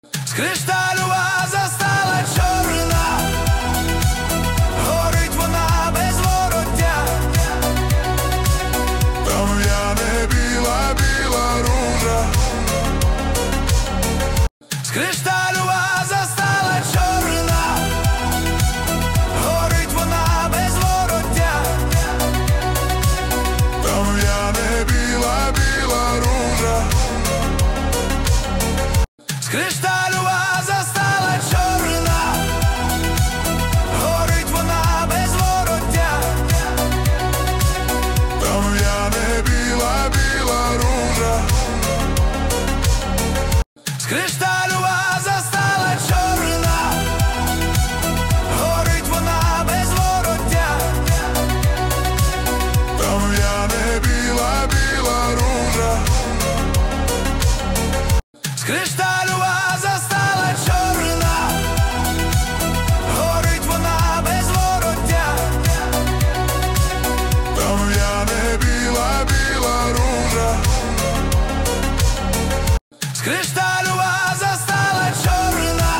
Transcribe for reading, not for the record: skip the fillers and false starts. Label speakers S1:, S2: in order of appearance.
S1: З кришталю ваза стала чорна, горить вона без вороття. Там в'яне біла, біла ружа. З кришталю ваза стала чорна, горить вона без вороття. Там в'яне біла, біла ружа. З кришталю ваза стала чорна, горить вона без вороття. Там в'яне біла, біла ружа. З кришталю ваза стала чорна, горить вона без вороття. Там в'яне біла, біла ружа. З кришталю ваза стала чорна, горить вона без вороття. Там в'яне біла, біла ружа. З кришталю